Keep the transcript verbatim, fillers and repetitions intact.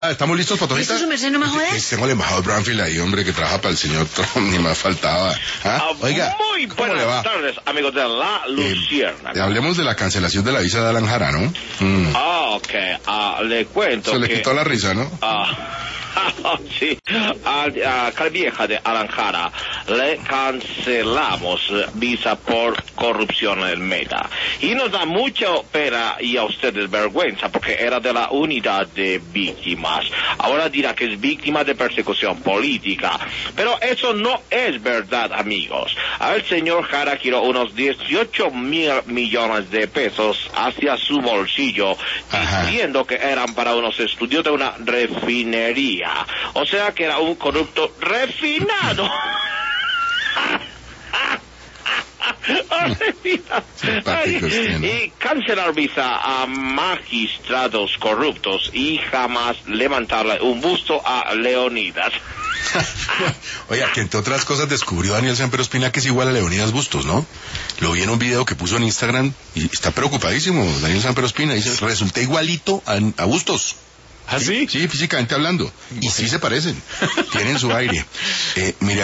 Ah, ¿estamos listos, Patojita? ¿Listo, su merced, no me jodas? Tengo al embajador Branfield ahí, hombre, que trabaja para el señor Trump, ni más faltaba. ¿Ah? Uh, Oiga, muy ¿cómo le va? buenas tardes, amigos de La Lucierna. Eh, hablemos de la cancelación de la visa de Alan Jara, ¿no? Mm. Ah, ok, uh, le cuento Se que... le quitó la risa, ¿no? Uh, sí, a, a Calvieja de Alan Jara le cancelamos visa por corrupción en el Meta. Y nos da mucha pena y a ustedes vergüenza porque era de la unidad de víctimas. Ahora dirá que es víctima de persecución política. Pero eso no es verdad, amigos. El señor Jara quiero unos dieciocho mil millones de pesos hacia su bolsillo, Ajá. diciendo que eran para unos estudios de una refinería. O sea que era un corrupto refinado. Y cancelar visa a magistrados corruptos y jamás levantarle un busto a Leonidas. Oiga, que entre otras cosas descubrió Daniel Samper Ospina que es igual a Leonidas Bustos, ¿no? Lo vi en un video que puso en Instagram y está preocupadísimo Daniel Samper Ospina. Dice, resulté igualito a, a Bustos. ¿Ah, sí? Sí, físicamente hablando. Y sí se parecen. Tienen su aire. Eh, mire,